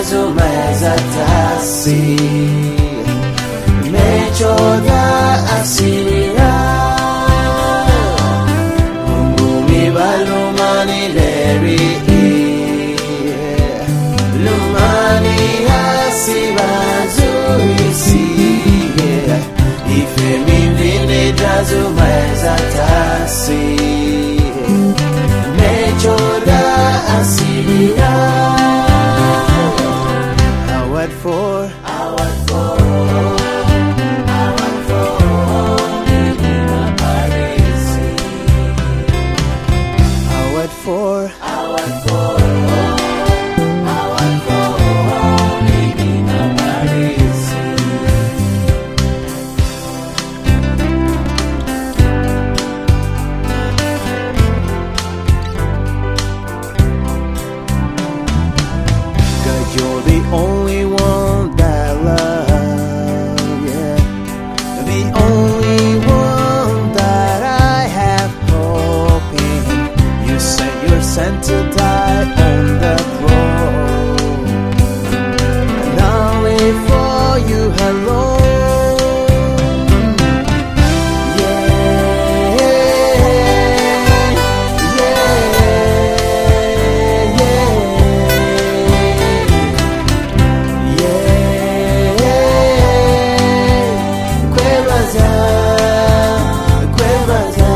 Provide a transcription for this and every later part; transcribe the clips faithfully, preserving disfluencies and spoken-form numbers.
umeza tasi mechoda asira Mungumi balumani leri Lumani hasibazuisi Ife mimvine jazu umeza tasi mechoda asira What for? I want for, I want for, Nina Parisi. I want for, I want for, I want for, Nina Parisi. God, you're the only one. Sent to die on the cross, and only for you alone. Yeah, yeah, yeah, yeah. Quebraza, quebraza.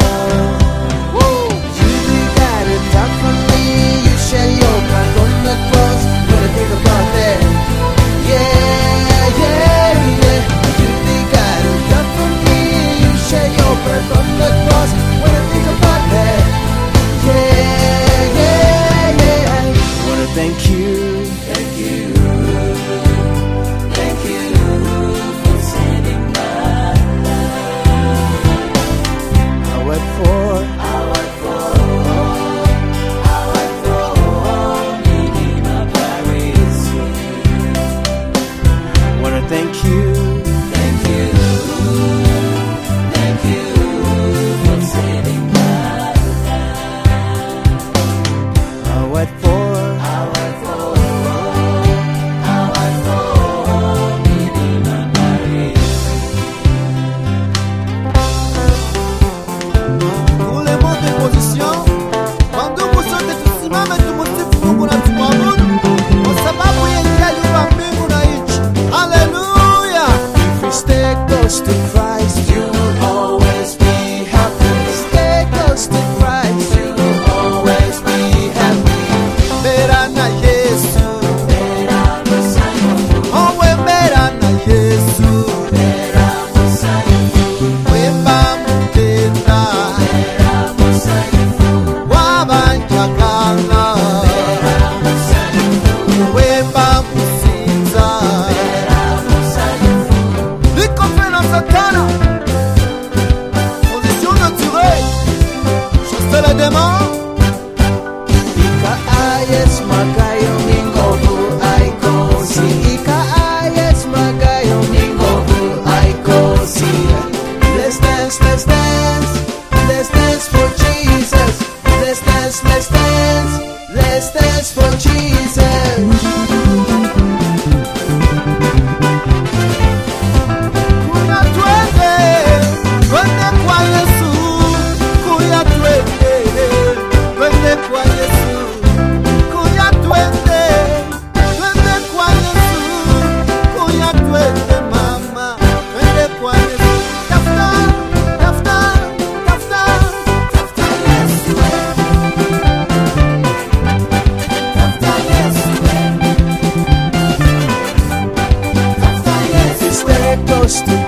Thank you, thank you, thank you for saving my life. I wait for, I wait for, I wait for Nina Parisi. Wanna thank you, thank you, thank you for saving my life. I wait for. To Christ, you will always be happy. Stay close to Christ, you will always be happy. Merana Yesu, Merana Sayo, oh we Merana Yesu, Merana Sayo, we Bamutena, Merana Sayo, Wabanjakala, Merana Sayo, we Bamusinza, Merana Sayo. Satana, position naturelle, chasse la démon. Ika ayes magayo ningobu aikosi. Ika ayes magayo ningobu aikosi. Let's dance, let's dance, let's dance for Jesus. Let's dance, let's dance, let's dance for Jesus. To